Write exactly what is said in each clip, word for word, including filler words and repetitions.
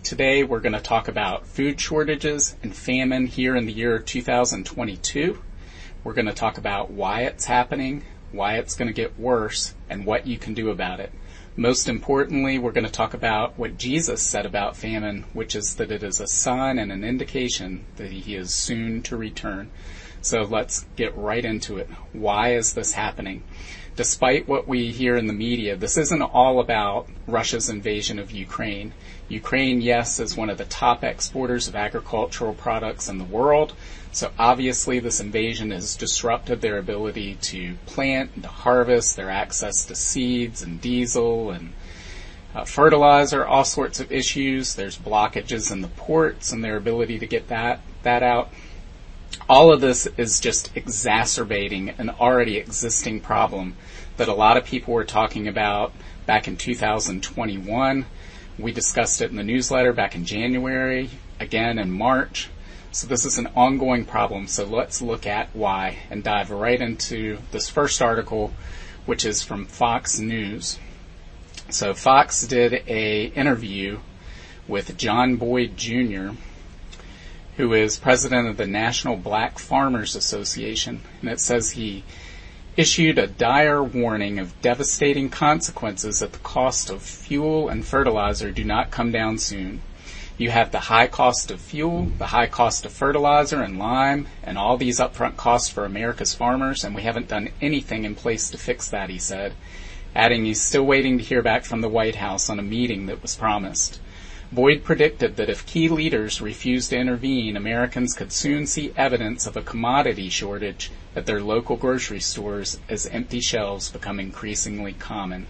Today we're going to talk about food shortages and famine here in the year two thousand twenty-two. We're going to talk about why it's happening, why it's going to get worse, and what you can do about it. Most importantly, we're going to talk about what Jesus said about famine, which is that it is a sign and an indication that he is soon to return. So let's get right into it. Why is this happening? Despite what we hear in the media, this isn't all about Russia's invasion of Ukraine. Ukraine, yes, is one of the top exporters of agricultural products in the world. So obviously this invasion has disrupted their ability to plant and to harvest, their access to seeds and diesel and uh, fertilizer, all sorts of issues. There's blockages in the ports and their ability to get that, that out. All of this is just exacerbating an already existing problem that a lot of people were talking about back in two thousand twenty-one. We discussed it in the newsletter back in January, again in March. So this is an ongoing problem. So let's look at why and dive right into this first article, which is from Fox News. So Fox did a interview with John Boyd Junior, who is president of the National Black Farmers Association, and it says he issued a dire warning of devastating consequences if the cost of fuel and fertilizer do not come down soon. You have the high cost of fuel, the high cost of fertilizer and lime, and all these upfront costs for America's farmers, and we haven't done anything in place to fix that, he said, adding he's still waiting to hear back from the White House on a meeting that was promised. Boyd predicted that if key leaders refused to intervene, Americans could soon see evidence of a commodity shortage at their local grocery stores as empty shelves become increasingly common.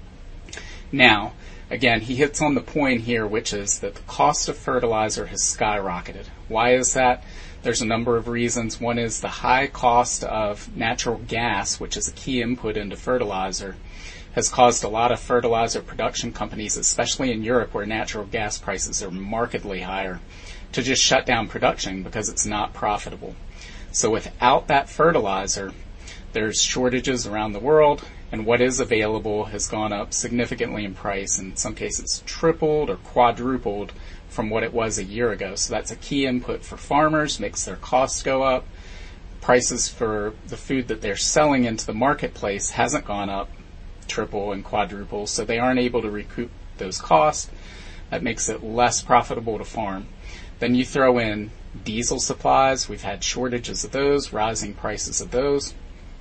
Now, again, he hits on the point here, which is that the cost of fertilizer has skyrocketed. Why is that? There's a number of reasons. One is the high cost of natural gas, which is a key input into fertilizer, has caused a lot of fertilizer production companies, especially in Europe where natural gas prices are markedly higher, to just shut down production because it's not profitable. So without that fertilizer, there's shortages around the world, and what is available has gone up significantly in price, in some cases tripled or quadrupled from what it was a year ago. So that's a key input for farmers, makes their costs go up. Prices for the food that they're selling into the marketplace hasn't gone up triple and quadruple, so they aren't able to recoup those costs. That makes it less profitable to farm. Then you throw in diesel supplies. We've had shortages of those, rising prices of those.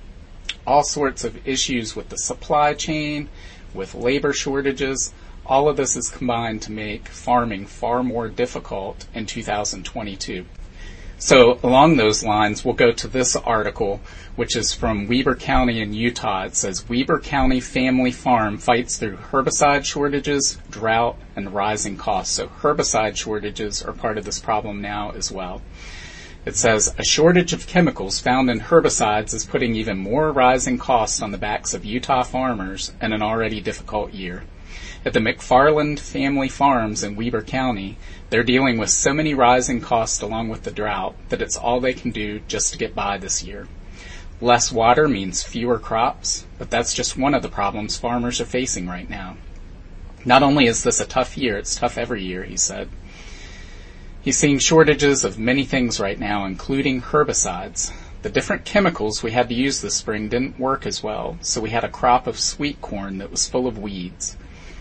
All sorts of issues with the supply chain, with labor shortages. All of this is combined to make farming far more difficult in two thousand twenty-two. So along those lines, we'll go to this article, which is from Weber County in Utah. It says, Weber County Family Farm fights through herbicide shortages, drought, and rising costs. So herbicide shortages are part of this problem now as well. It says, a shortage of chemicals found in herbicides is putting even more rising costs on the backs of Utah farmers in an already difficult year. At the McFarland Family Farms in Weber County, they're dealing with so many rising costs along with the drought that it's all they can do just to get by this year. Less water means fewer crops, but that's just one of the problems farmers are facing right now. Not only is this a tough year, it's tough every year, he said. He's seeing shortages of many things right now, including herbicides. The different chemicals we had to use this spring didn't work as well, so we had a crop of sweet corn that was full of weeds.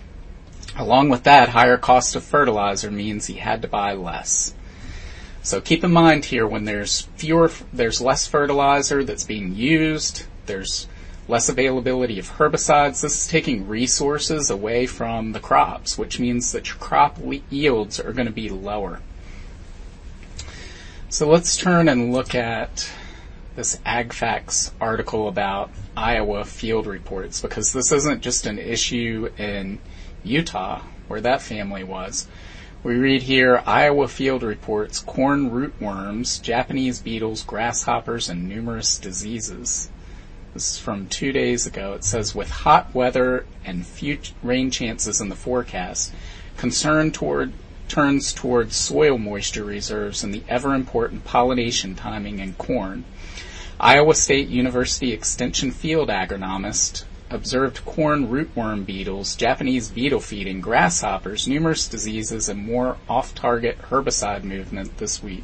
Along with that, higher cost of fertilizer means he had to buy less. So keep in mind here, when there's fewer, there's less fertilizer that's being used, there's less availability of herbicides. This is taking resources away from the crops, which means that your crop yields are going to be lower. So let's turn and look at this AgFacts article about Iowa field reports, because this isn't just an issue in Utah, where that family was. We read here, Iowa field reports corn rootworms, Japanese beetles, grasshoppers, and numerous diseases. This is from two days ago. It says, with hot weather and few rain chances in the forecast, concern toward, turns toward soil moisture reserves and the ever-important pollination timing in corn. Iowa State University Extension field agronomist observed corn rootworm beetles, Japanese beetle feeding, grasshoppers, numerous diseases, and more off-target herbicide movement this week.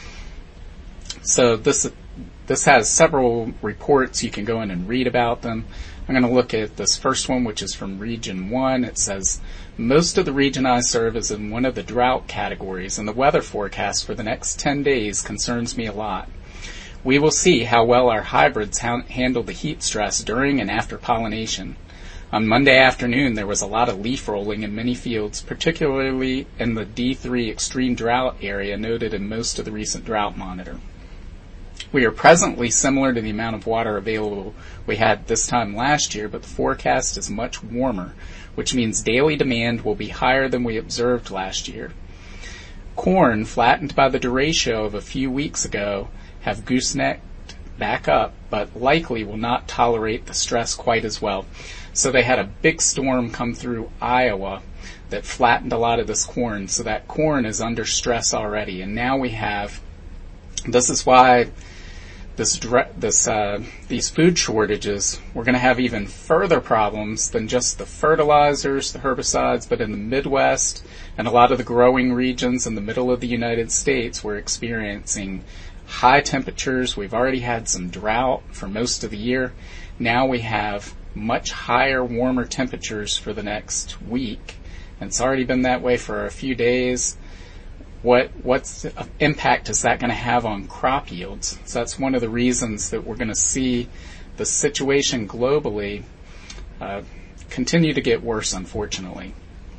So this this has several reports. You can go in and read about them. I'm going to look at this first one, which is from Region one. It says, most of the region I serve is in one of the drought categories, and the weather forecast for the next ten days concerns me a lot. We will see how well our hybrids ha- handle the heat stress during and after pollination. On Monday afternoon, there was a lot of leaf rolling in many fields, particularly in the D three extreme drought area noted in most of the recent drought monitor. We are presently similar to the amount of water available we had this time last year, but the forecast is much warmer, which means daily demand will be higher than we observed last year. Corn, flattened by the derecho of a few weeks ago, have goosenecked back up, but likely will not tolerate the stress quite as well. So they had a big storm come through Iowa that flattened a lot of this corn, so that corn is under stress already. And now we have, this is why this this uh, these food shortages, we're going to have even further problems than just the fertilizers, the herbicides, but in the Midwest and a lot of the growing regions in the middle of the United States, we're experiencing high temperatures. We've already had some drought for most of the year. Now we have much higher, warmer temperatures for the next week, and it's already been that way for a few days. What what's impact is that going to have on crop yields? So that's one of the reasons that we're going to see the situation globally uh, continue to get worse, unfortunately.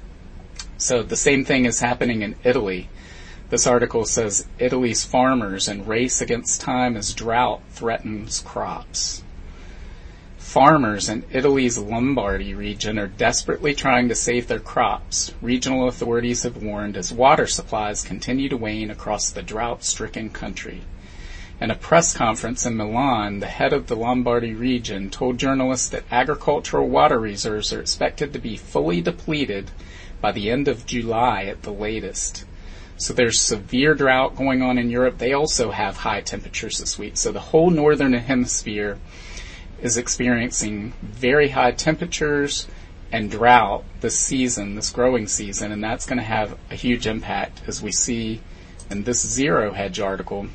So the same thing is happening in Italy. This article says Italy's farmers in race against time as drought threatens crops. Farmers in Italy's Lombardy region are desperately trying to save their crops, regional authorities have warned, as water supplies continue to wane across the drought-stricken country. In a press conference in Milan, the head of the Lombardy region told journalists that agricultural water reserves are expected to be fully depleted by the end of July at the latest. So there's severe drought going on in Europe. They also have high temperatures this week. So the whole northern hemisphere is experiencing very high temperatures and drought this season, this growing season, and that's going to have a huge impact, as we see in this Zero Hedge article,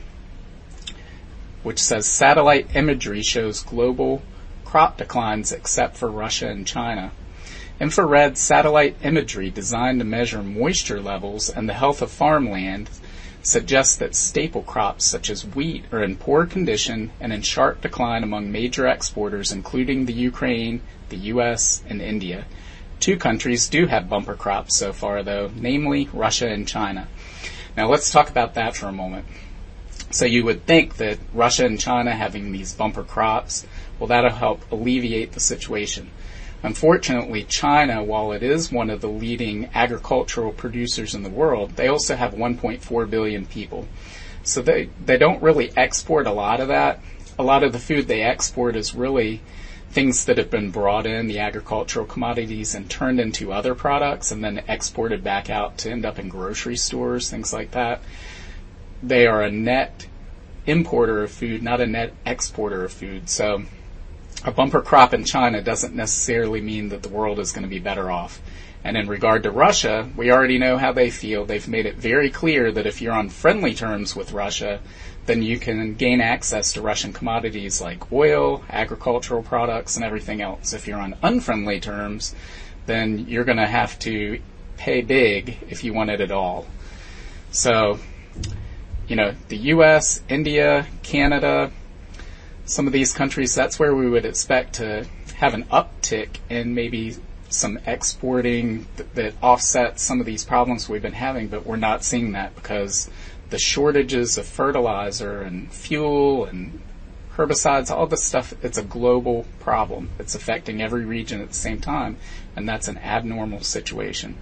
which says satellite imagery shows global crop declines except for Russia and China. Infrared satellite imagery designed to measure moisture levels and the health of farmland suggests that staple crops such as wheat are in poor condition and in sharp decline among major exporters, including the Ukraine, the U S, and India. Two countries do have bumper crops so far, though, namely Russia and China. Now let's talk about that for a moment. So you would think that Russia and China having these bumper crops, well, that'll help alleviate the situation. Unfortunately, China, while it is one of the leading agricultural producers in the world, they also have one point four billion people. So they, they don't really export a lot of that. A lot of the food they export is really things that have been brought in, the agricultural commodities, and turned into other products and then exported back out to end up in grocery stores, things like that. They are a net importer of food, not a net exporter of food. So a bumper crop in China doesn't necessarily mean that the world is going to be better off. And in regard to Russia, we already know how they feel. They've made it very clear that if you're on friendly terms with Russia, then you can gain access to Russian commodities like oil, agricultural products, and everything else. If you're on unfriendly terms, then you're going to have to pay big if you want it at all. So, you know, the U S, India, Canada, some of these countries, that's where we would expect to have an uptick in maybe some exporting th- that offsets some of these problems we've been having, but we're not seeing that because the shortages of fertilizer and fuel and herbicides, all this stuff, it's a global problem. It's affecting every region at the same time, and that's an abnormal situation.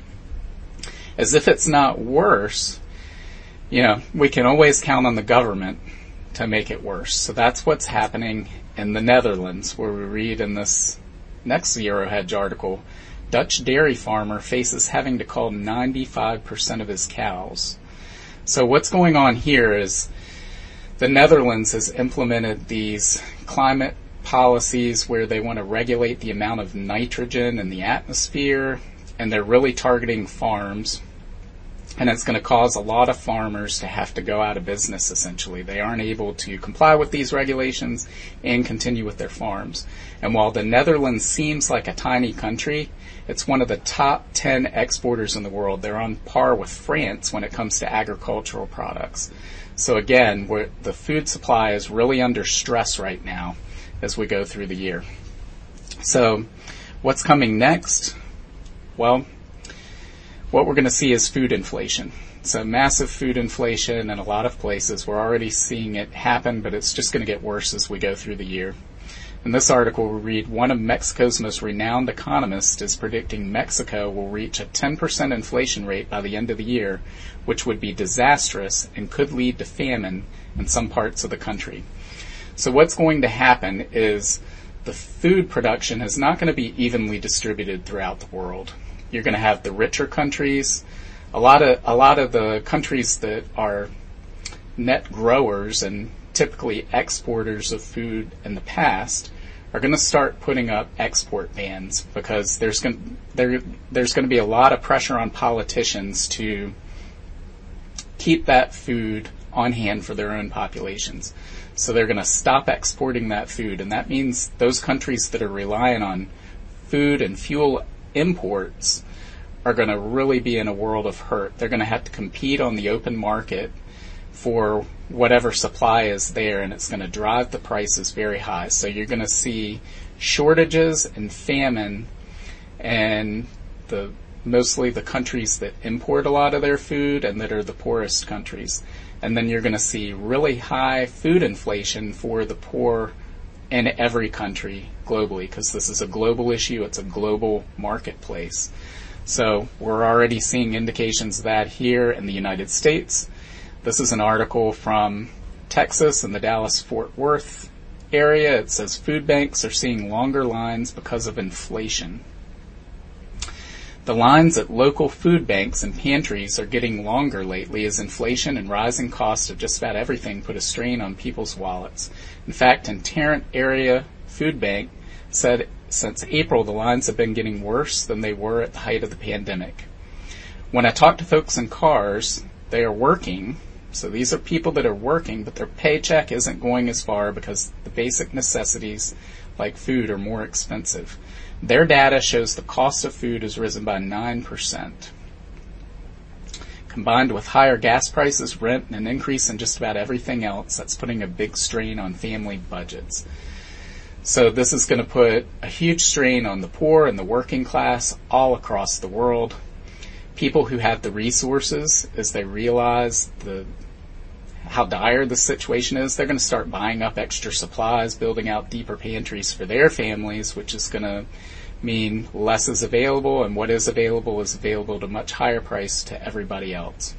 As if it's not worse, you know, we can always count on the government to make it worse. So that's what's happening in the Netherlands, where we read in this next Zero Hedge article, Dutch dairy farmer faces having to cull ninety-five percent of his cows. So what's going on here is the Netherlands has implemented these climate policies where they want to regulate the amount of nitrogen in the atmosphere, and they're really targeting farms. And it's going to cause a lot of farmers to have to go out of business, essentially. They aren't able to comply with these regulations and continue with their farms. And while the Netherlands seems like a tiny country, it's one of the top ten exporters in the world. They're on par with France when it comes to agricultural products. So again, we're, the food supply is really under stress right now as we go through the year. So what's coming next? Well, what we're going to see is food inflation. So massive food inflation in a lot of places. We're already seeing it happen, but it's just going to get worse as we go through the year. In this article, we read, one of Mexico's most renowned economists is predicting Mexico will reach a ten percent inflation rate by the end of the year, which would be disastrous and could lead to famine in some parts of the country. So what's going to happen is the food production is not going to be evenly distributed throughout the world. You're going to have the richer countries. A lot of a lot of the countries that are net growers and typically exporters of food in the past are going to start putting up export bans because there's going there there's going to be a lot of pressure on politicians to keep that food on hand for their own populations. So they're going to stop exporting that food, and that means those countries that are relying on food and fuel imports are going to really be in a world of hurt. They're going to have to compete on the open market for whatever supply is there, and it's going to drive the prices very high. So you're going to see shortages and famine, and the mostly the countries that import a lot of their food and that are the poorest countries. And then you're going to see really high food inflation for the poor in every country globally, because this is a global issue. It's a global marketplace. So we're already seeing indications of that here in the United States. This is an article from Texas and the Dallas-Fort Worth area. It says food banks are seeing longer lines because of inflation. The lines at local food banks and pantries are getting longer lately as inflation and rising costs of just about everything put a strain on people's wallets. In fact, in Tarrant Area Food Bank said since April the lines have been getting worse than they were at the height of the pandemic. When I talk to folks in cars, they are working. So these are people that are working, but their paycheck isn't going as far because the basic necessities like food are more expensive. Their data shows the cost of food has risen by nine percent. Combined with higher gas prices, rent, and an increase in just about everything else, that's putting a big strain on family budgets. So this is going to put a huge strain on the poor and the working class all across the world. People who have the resources, as they realize the how dire the situation is, they're going to start buying up extra supplies, building out deeper pantries for their families, which is going to mean less is available, and what is available is available at a much higher price to everybody else.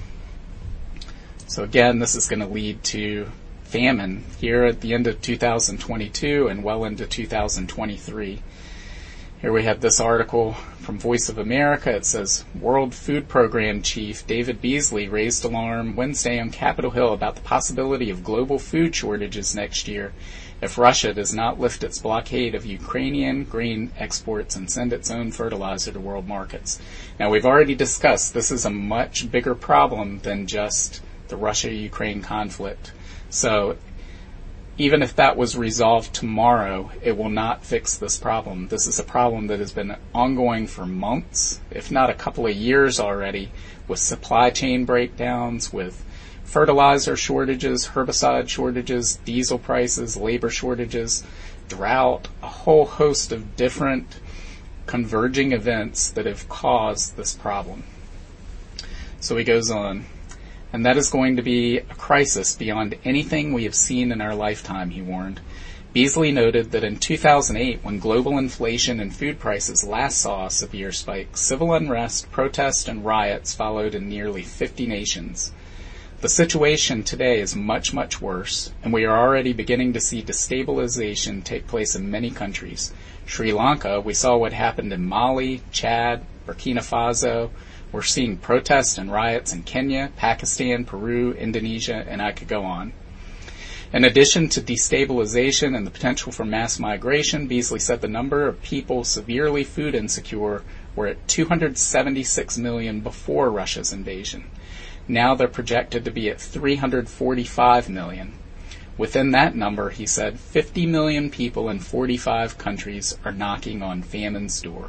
So again, this is going to lead to famine here at the end of two thousand twenty-two and well into two thousand twenty-three. Here we have this article from Voice of America. It says, World Food Program Chief David Beasley raised alarm Wednesday on Capitol Hill about the possibility of global food shortages next year if Russia does not lift its blockade of Ukrainian grain exports and send its own fertilizer to world markets. Now, we've already discussed this is a much bigger problem than just the Russia-Ukraine conflict. So even if that was resolved tomorrow, it will not fix this problem. This is a problem that has been ongoing for months, if not a couple of years already, with supply chain breakdowns, with fertilizer shortages, herbicide shortages, diesel prices, labor shortages, drought, a whole host of different converging events that have caused this problem. So he goes on. And that is going to be a crisis beyond anything we have seen in our lifetime, he warned. Beasley noted that in two thousand eight, when global inflation and food prices last saw a severe spike, civil unrest, protests, and riots followed in nearly fifty nations. The situation today is much, much worse, and we are already beginning to see destabilization take place in many countries. Sri Lanka, we saw what happened in Mali, Chad, Burkina Faso. We're seeing protests and riots in Kenya, Pakistan, Peru, Indonesia, and I could go on. In addition to destabilization and the potential for mass migration, Beasley said the number of people severely food insecure were at two hundred seventy-six million before Russia's invasion. Now they're projected to be at three hundred forty-five million. Within that number, he said, fifty million people in forty-five countries are knocking on famine's door.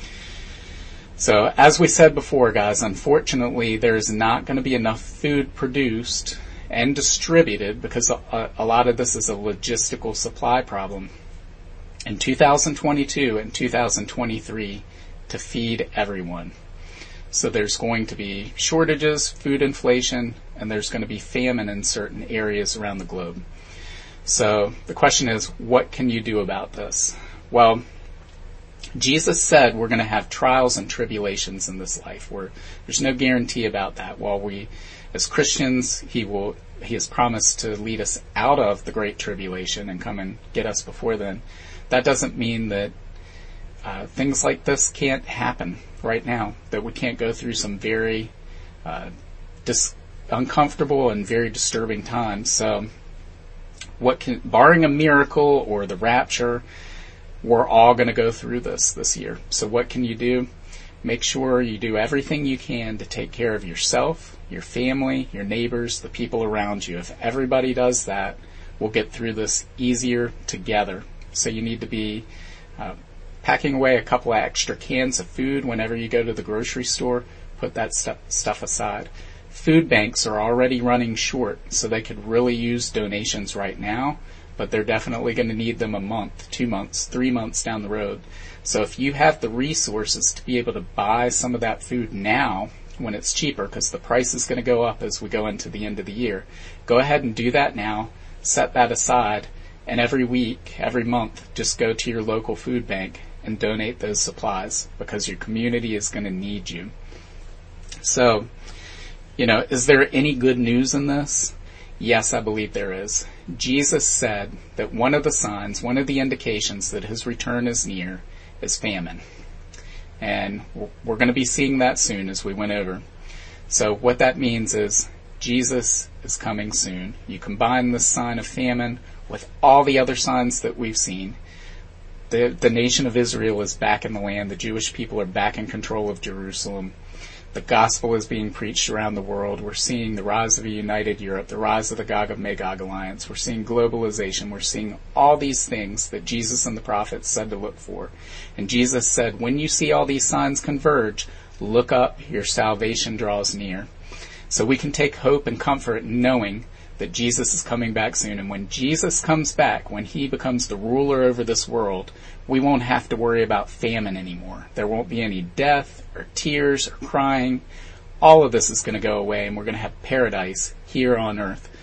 So, as we said before, guys, unfortunately, there's not going to be enough food produced and distributed, because a, a lot of this is a logistical supply problem, in two thousand twenty-two and two thousand twenty-three to feed everyone. So there's going to be shortages, food inflation, and there's going to be famine in certain areas around the globe. So the question is, what can you do about this? Well, Jesus said we're going to have trials and tribulations in this life. We're, there's no guarantee about that. While we, as Christians, He will, He has promised to lead us out of the great tribulation and come and get us before then. That doesn't mean that uh, things like this can't happen right now, that we can't go through some very uh, dis- uncomfortable and very disturbing times. So, what can, barring a miracle or the rapture, we're all going to go through this this year. So what can you do? Make sure you do everything you can to take care of yourself, your family, your neighbors, the people around you. If everybody does that, we'll get through this easier together. So you need to be uh, packing away a couple of extra cans of food whenever you go to the grocery store. Put that stu- stuff aside. Food banks are already running short, so they could really use donations right now, but they're definitely going to need them a month, two months, three months down the road. So if you have the resources to be able to buy some of that food now when it's cheaper, because the price is going to go up as we go into the end of the year, go ahead and do that now, set that aside, and every week, every month, just go to your local food bank and donate those supplies, because your community is going to need you. So, you know, is there any good news in this? Yes, I believe there is. Jesus said that one of the signs, one of the indications that His return is near is famine. And we're going to be seeing that soon, as we went over. So what that means is Jesus is coming soon. You combine this sign of famine with all the other signs that we've seen. The, the nation of Israel is back in the land. The Jewish people are back in control of Jerusalem. The gospel is being preached around the world. We're seeing the rise of a united Europe, the rise of the Gog of Magog alliance. We're seeing globalization. We're seeing all these things that Jesus and the prophets said to look for. And Jesus said, when you see all these signs converge, look up, your salvation draws near. So we can take hope and comfort knowing that Jesus is coming back soon. And when Jesus comes back, when He becomes the ruler over this world, we won't have to worry about famine anymore. There won't be any death or tears or crying. All of this is going to go away, and we're going to have paradise here on earth.